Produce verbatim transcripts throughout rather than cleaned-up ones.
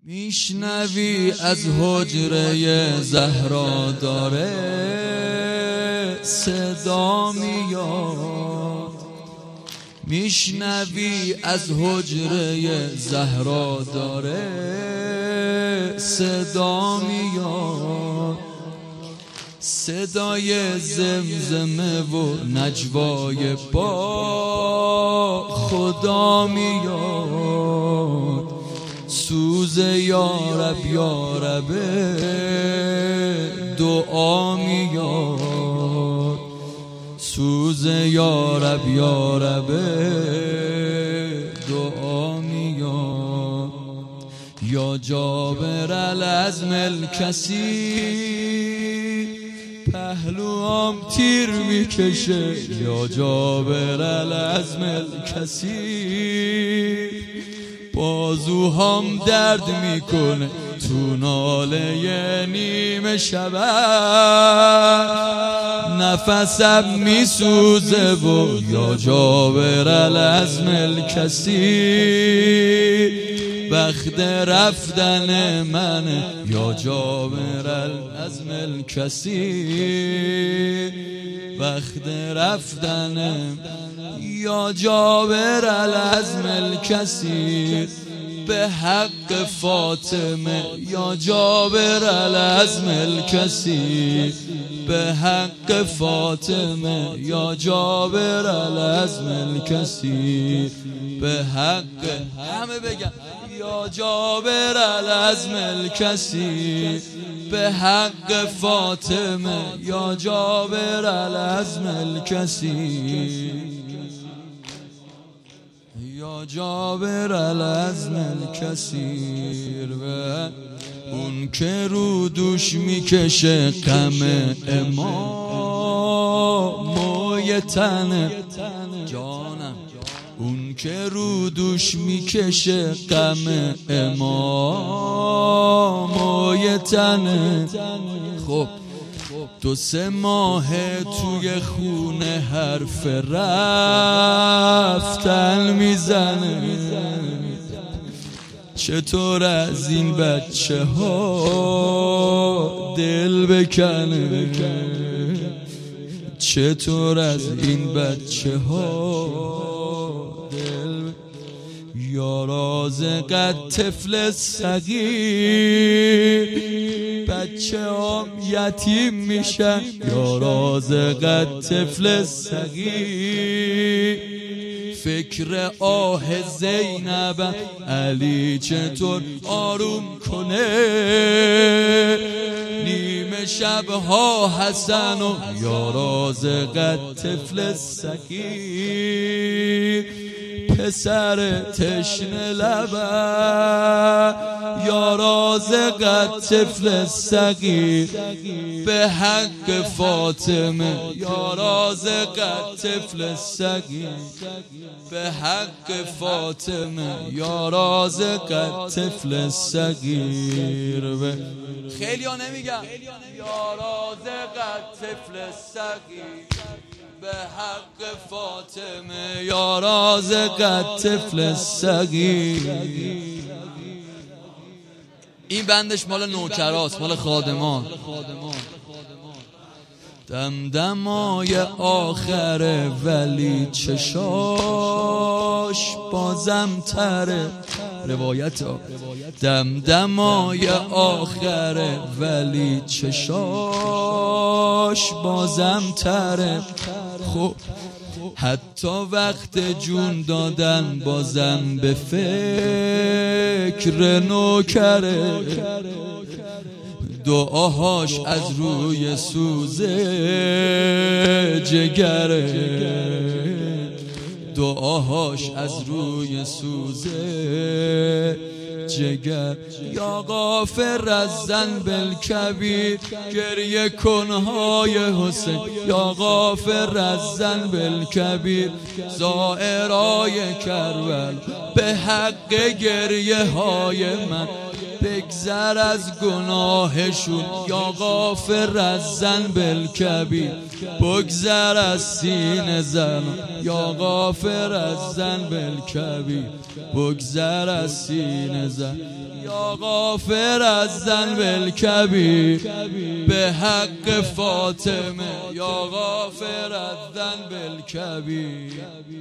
میشنوی از حجره زهرا داره صدا میاد، میشنوی از حجره زهرا داره صدا میاد، صدای زمزمه و نجوای با خدا میاد، سوز یارب یارب دعا میاد، سوز یارب یارب دعا میاد. یا جابر العزم الکثیر پهلوام تیر میکشه، یا جابر العزم الکثیر بازوهام درد میکنه تو ناله نیمه شب، نفسم میسوزه و یا جابر العزم الکثیر وقت رفتن منه، یا جابر العزم الکثیر وقت رفتن، یا جابر العزم الکثیر به حق فاطمه، یا جابر العزم الکثیر به حق فاطمه، یا جابر العزم الکثیر به حق، همه بگن یا جابر العزم الکثیر به حق فاطمه، یا جابر العزم الکثیر، یا جابر العزم الکثیر به اون که رو دوش میکشه غم امام تنه جانم، اون که رو دوش میکشه غم امام تنه. خب دو سه ماه توی خونه حرف رفتن میزنه، چطور از این بچه ها دل بکنه، چطور از این بچه ها دل، یا رازقت طفل صغیر بچه هم یتیم میشن، یا رازقت طفل صغیر فکر آه زینب علی چطور آروم کنه، نیمه شبها حسن و یا رازقت طفل صغیر پسر تشنه لبه، یا رازقت طفل صغیر به حق فاطمه، یا رازقت طفل صغیر به حق فاطمه، یا رازقت طفل صغیر به خیلی ها نمیگم، یا رازقت طفل صغیر به حق فاطمه، یا رازقت طفل صغیر. این بندش مال نوکراست، مال خادمان. دمدمای آخره ولی چشاش بازم تره، روایت ها دمدمای آخره ولی چشاش بازم تره. خب حتی وقت جون دادن بازم به فکر نوکره، دعاهاش از روی سوزه جگره، دعاهاش از روی سوزه جگر. یا غافر از ذنب الکبیر گریه کنهای حسین، یا غافر از ذنب الکبیر زائرای کربلا به حق گریه های من، به بگذر از گناهشون یا غافر از ذنب الکبیر، بگذر از سینه زن یا غافر از ذنب الکبیر، بگذر از سینه زن یا غافر از ذنب الکبیر، به حق فاطمه یا غافر از ذنب الکبیر،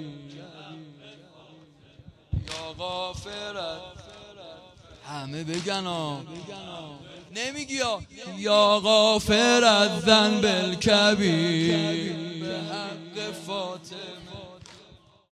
یا غافر از همه بگن ها نمیگی ها یا غافر از ذنب الکبیر، به حق فاطمه